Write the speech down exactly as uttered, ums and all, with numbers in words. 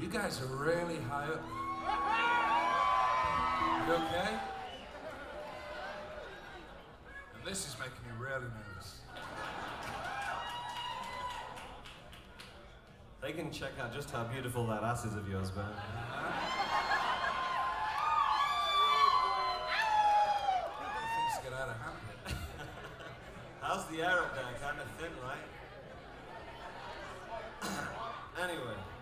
You guys are really high up. You okay? And this is making me really nervous. They can check out just how beautiful that ass is of yours, man. Things get out of hand here. How's the air up there? Kind of thin, right? Anyway.